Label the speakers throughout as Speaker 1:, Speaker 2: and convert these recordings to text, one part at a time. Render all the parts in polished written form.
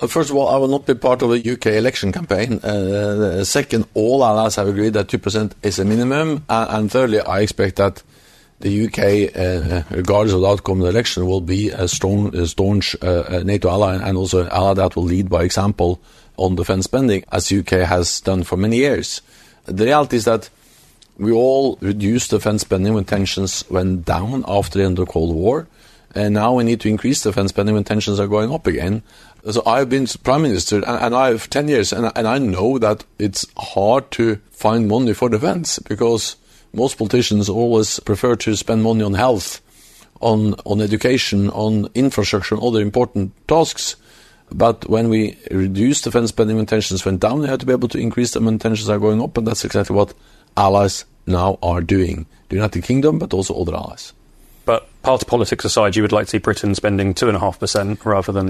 Speaker 1: First of all, I will not be part of a UK election campaign. Second, all allies have agreed that 2% is a minimum. And thirdly, I expect that the UK, regardless of the outcome of the election, will be a staunch NATO ally, and also an ally that will lead by example on defense spending, as the UK has done for many years. The reality is that we all reduced defense spending when tensions went down after the end of the Cold War, and now we need to increase defense spending when tensions are going up again. So I've been Prime Minister, and I have 10 years, and I know that it's hard to find money for defense, because most politicians always prefer to spend money on health, on education, on infrastructure, and other important tasks. But when we reduce defense spending when tensions went down, we have to be able to increase them when tensions are going up, and that's exactly what allies now are doing. The United Kingdom, but also other allies.
Speaker 2: But party politics aside, you would like to see Britain spending 2.5% rather than...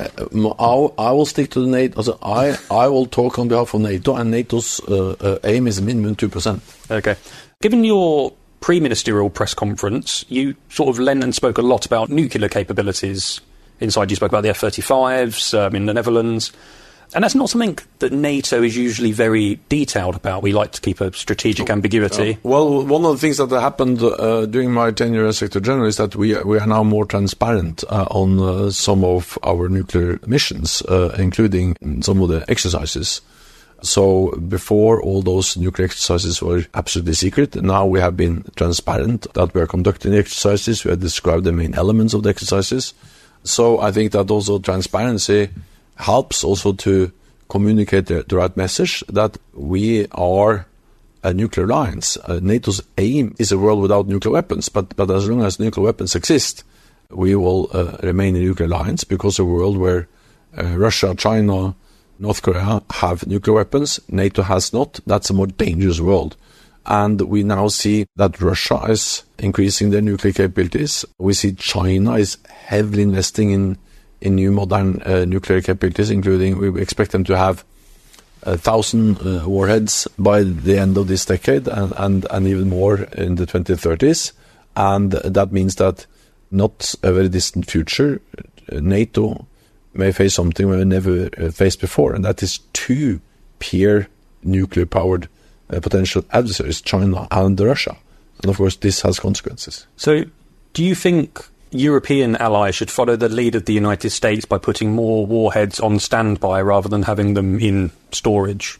Speaker 1: I will stick to the NATO. Also, I will talk on behalf of NATO, and NATO's aim is minimum 2%.
Speaker 2: Okay. Given your pre-ministerial press conference, you sort of lent and spoke a lot about nuclear capabilities. Inside, you spoke about the F-35s in the Netherlands. And that's not something that NATO is usually very detailed about. We like to keep a strategic ambiguity.
Speaker 1: Well, one of the things that happened during my tenure as Secretary General is that we are now more transparent on some of our nuclear missions, including some of the exercises. So before, all those nuclear exercises were absolutely secret. Now we have been transparent that we are conducting the exercises. We have described the main elements of the exercises. So I think that also transparency helps also to communicate the right message that we are a nuclear alliance. NATO's aim is a world without nuclear weapons, but as long as nuclear weapons exist, we will remain a nuclear alliance, because a world where Russia, China, North Korea have nuclear weapons, NATO has not. That's a more dangerous world. And we now see that Russia is increasing their nuclear capabilities. We see China is heavily investing in new modern nuclear capabilities, including we expect them to have 1,000 warheads by the end of this decade, and even more in the 2030s. And that means that not a very distant future, NATO may face something we never faced before, and that is two peer nuclear-powered potential adversaries, China and Russia. And of course, this has consequences.
Speaker 2: So, do you think European allies should follow the lead of the United States by putting more warheads on standby rather than having them in storage?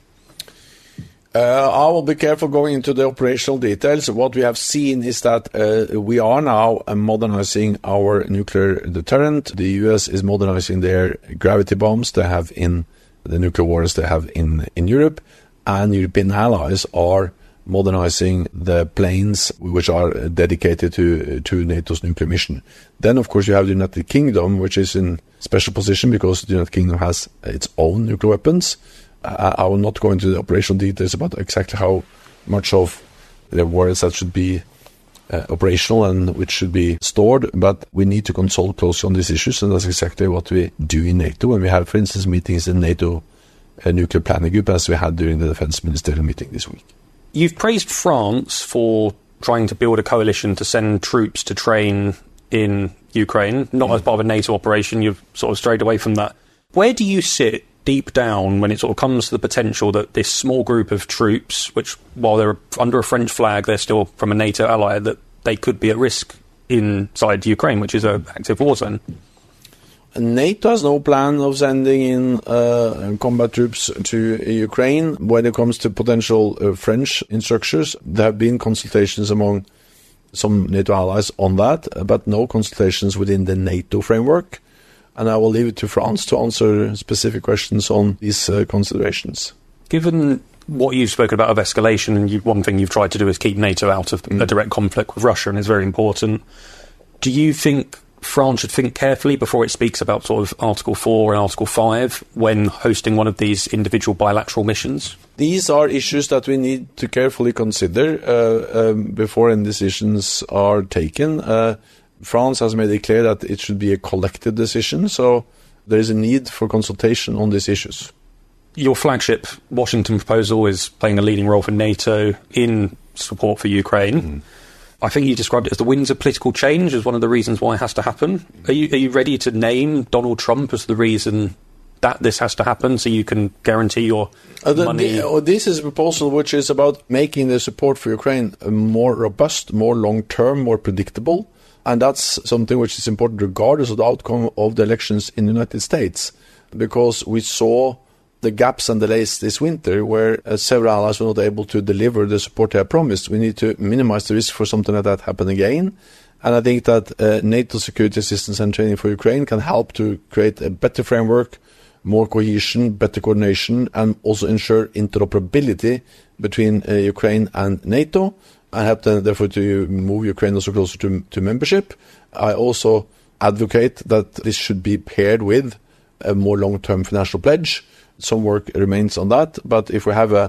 Speaker 1: I will be careful going into the operational details. What we have seen is that we are now modernizing our nuclear deterrent. The US is modernizing their gravity bombs they have in the nuclear warheads they have in Europe, and European allies are modernizing the planes which are dedicated to NATO's nuclear mission. Then, of course, you have the United Kingdom, which is in special position because the United Kingdom has its own nuclear weapons. I will not go into the operational details about exactly how much of the warheads that should be operational and which should be stored, but we need to consult closely on these issues, and that's exactly what we do in NATO. When we have, for instance, meetings in NATO nuclear planning group, as we had during the defense ministerial meeting this week.
Speaker 2: You've praised France for trying to build a coalition to send troops to train in Ukraine, not as part of a NATO operation. You've sort of strayed away from that. Where do you sit deep down when it sort of comes to the potential that this small group of troops, which while they're under a French flag, they're still from a NATO ally, that they could be at risk inside Ukraine, which is an active war zone?
Speaker 1: NATO has no plan of sending in combat troops to Ukraine. When it comes to potential French instructors, there have been consultations among some NATO allies on that, but no consultations within the NATO framework. And I will leave it to France to answer specific questions on these considerations.
Speaker 2: Given what you've spoken about of escalation, and one thing you've tried to do is keep NATO out of a direct conflict with Russia, and is very important, do you think France should think carefully before it speaks about sort of Article 4 and Article 5 when hosting one of these individual bilateral missions?
Speaker 1: These are issues that we need to carefully consider before any decisions are taken. France has made it clear that it should be a collective decision, so there is a need for consultation on these issues.
Speaker 2: Your flagship Washington proposal is playing a leading role for NATO in support for Ukraine. I think you described it as the winds of political change as one of the reasons why it has to happen. Are you ready to name Donald Trump as the reason that this has to happen so you can guarantee your money?
Speaker 1: This is a proposal which is about making the support for Ukraine more robust, more long-term, more predictable. And that's something which is important regardless of the outcome of the elections in the United States. Because we saw the gaps and delays this winter where several allies were not able to deliver the support they had promised. We need to minimize the risk for something like that happen again. And I think that NATO security assistance and training for Ukraine can help to create a better framework, more cohesion, better coordination, and also ensure interoperability between Ukraine and NATO, and help them, therefore, to move Ukraine also closer to membership. I also advocate that this should be paired with a more long-term financial pledge. Some work remains on that, but if we have a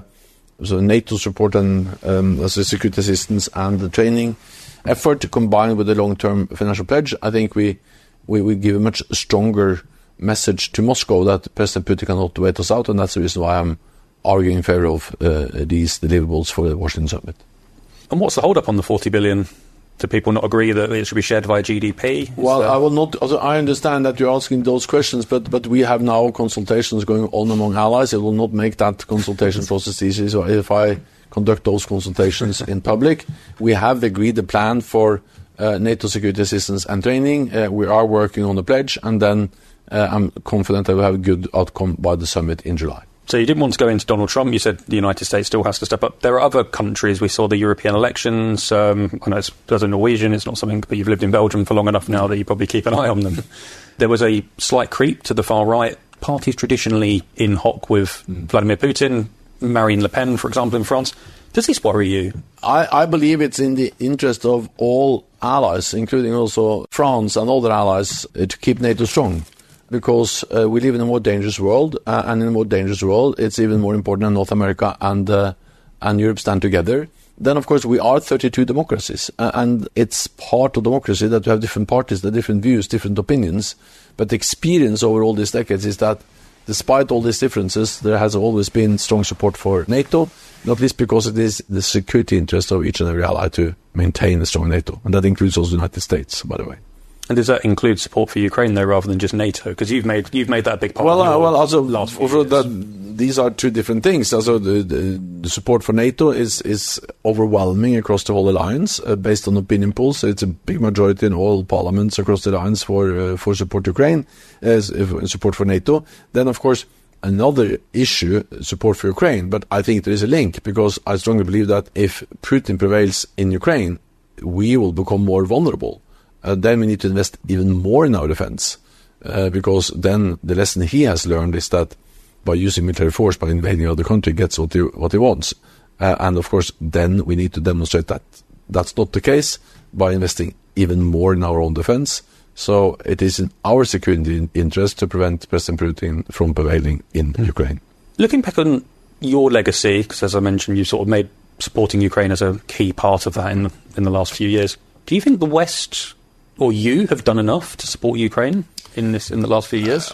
Speaker 1: NATO support and as a security assistance and the training effort combined with a long-term financial pledge, I think we give a much stronger message to Moscow that President Putin cannot wait us out, and that's the reason why I'm arguing in favor of these deliverables for the Washington summit.
Speaker 2: And what's the hold-up on the 40 billion? Do people not agree that it should be shared via GDP?
Speaker 1: I will not. Also, I understand that you're asking those questions, but we have now consultations going on among allies. It will not make that consultation process easy. So if I conduct those consultations in public, we have agreed the plan for NATO security assistance and training. We are working on the pledge, and then I'm confident that we'll have a good outcome by the summit in July.
Speaker 2: So you didn't want to go into Donald Trump. You said the United States still has to step up. There are other countries. We saw the European elections. I know as a Norwegian, it's not something, but you've lived in Belgium for long enough now that you probably keep an eye on them. There was a slight creep to the far right. Parties traditionally in hoc with Vladimir Putin, Marine Le Pen, for example, in France. Does this worry you?
Speaker 1: I believe it's in the interest of all allies, including also France and other allies, to keep NATO strong. Because we live in a more dangerous world, and in a more dangerous world, it's even more important that North America and Europe stand together. Then, of course, we are 32 democracies, and it's part of democracy that we have different parties, the different views, different opinions. But the experience over all these decades is that despite all these differences, there has always been strong support for NATO, not least because it is the security interest of each and every ally to maintain a strong NATO. And that includes also the United States, by the way.
Speaker 2: And does that include support for Ukraine, though, rather than just NATO? Because you've made that a big part of your last few years.
Speaker 1: These are two different things. Also, the support for NATO is overwhelming across the whole alliance, based on opinion polls. It's a big majority in all parliaments across the alliance for support to Ukraine, support for NATO. Then, of course, another issue, support for Ukraine. But I think there is a link, because I strongly believe that if Putin prevails in Ukraine, we will become more vulnerable. Then we need to invest even more in our defense, because then the lesson he has learned is that by using military force, by invading other country, gets what he wants. And of course, then we need to demonstrate that that's not the case by investing even more in our own defense. So it is in our security interest to prevent President Putin from prevailing in Ukraine.
Speaker 2: Looking back on your legacy, because as I mentioned, you sort of made supporting Ukraine as a key part of that in the last few years. Do you think the West or you have done enough to support Ukraine in the last few years?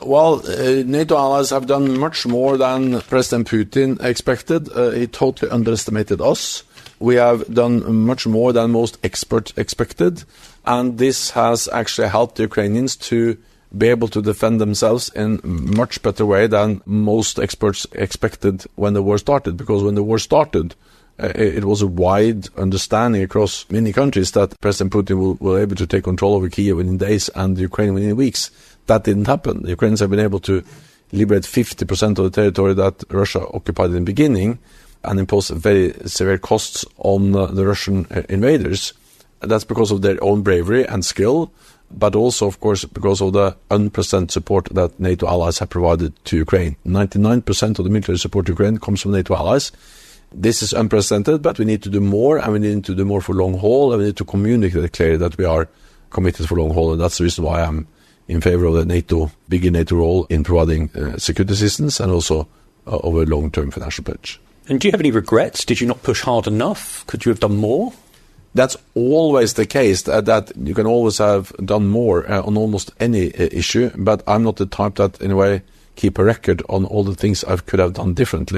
Speaker 1: NATO allies have done much more than President Putin expected. He totally underestimated us. We have done much more than most experts expected, and this has actually helped the Ukrainians to be able to defend themselves in much better way than most experts expected when the war started. Because when the war started, it was a wide understanding across many countries that President Putin will able to take control over Kyiv within days and Ukraine within weeks. That didn't happen. The Ukrainians have been able to liberate 50% of the territory that Russia occupied in the beginning and impose very severe costs on the Russian invaders. That's because of their own bravery and skill, but also, of course, because of the unprecedented support that NATO allies have provided to Ukraine. 99% of the military support to Ukraine comes from NATO allies. This is unprecedented, but we need to do more, and we need to do more for long haul, and we need to communicate clearly that we are committed for long haul, and that's the reason why I'm in favor of the bigger NATO role in providing security assistance and also of a long-term financial pledge.
Speaker 2: And do you have any regrets? Did you not push hard enough? Could you have done more?
Speaker 1: That's always the case, that you can always have done more on almost any issue, but I'm not the type that, in a way, keep a record on all the things I could have done differently.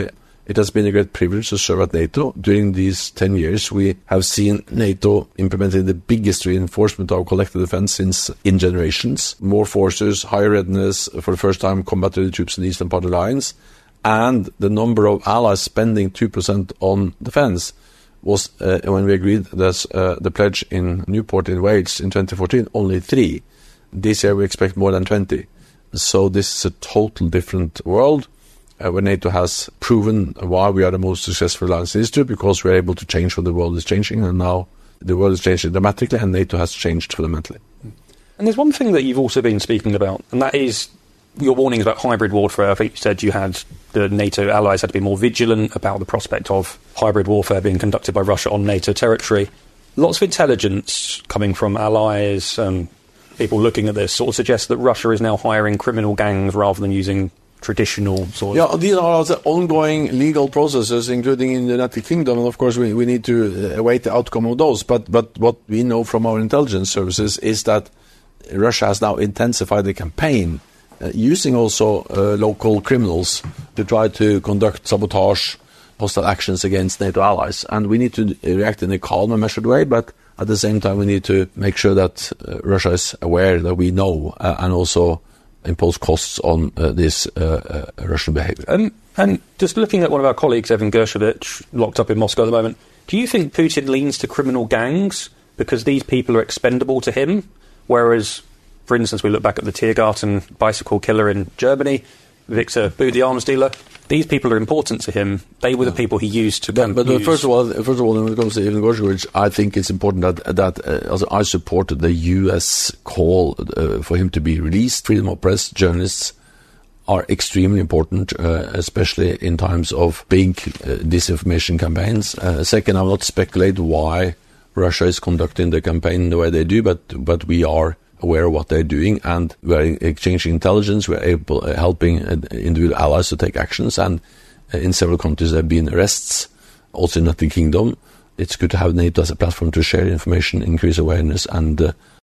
Speaker 1: It has been a great privilege to serve at NATO. During these 10 years, we have seen NATO implementing the biggest reinforcement of collective defense in generations. More forces, higher readiness, for the first time combat-ready troops in the eastern part of the alliance, and the number of allies spending 2% on defense was, when we agreed the pledge in Newport in Wales in 2014, only 3. This year we expect more than 20. So this is a total different world. Where NATO has proven why we are the most successful alliance in history, because we're able to change when the world is changing, and now the world is changing dramatically, and NATO has changed fundamentally.
Speaker 2: And there's one thing that you've also been speaking about, and that is your warnings about hybrid warfare. I think you said the NATO allies had to be more vigilant about the prospect of hybrid warfare being conducted by Russia on NATO territory. Lots of intelligence coming from allies, people looking at this, sort of suggests that Russia is now hiring criminal gangs rather than using traditional sort of...
Speaker 1: Yeah, these are the ongoing legal processes, including in the United Kingdom, and of course we need to await the outcome of those. But what we know from our intelligence services is that Russia has now intensified the campaign, using also local criminals to try to conduct sabotage, hostile actions against NATO allies. And we need to react in a calm and measured way, but at the same time we need to make sure that Russia is aware that we know, and also impose costs on this Russian behavior.
Speaker 2: And just looking at one of our colleagues, Evan Gershkovich, locked up in Moscow at the moment, do you think Putin leans to criminal gangs because these people are expendable to him? Whereas, for instance, we look back at the Tiergarten bicycle killer in Germany, Victor Bout, the arms dealer. These people are important to him. They were the people he used to
Speaker 1: But first of all, when it comes to Evan Gershkovich, I think it's important that I supported the U.S. call for him to be released. Freedom of press, journalists are extremely important, especially in times of big disinformation campaigns. Second, I will not speculate why Russia is conducting the campaign the way they do, but we are aware of what they're doing, and we're exchanging intelligence. We're helping individual allies to take actions, and in several countries there have been arrests, also in the United Kingdom. It's good to have NATO as a platform to share information, increase awareness, and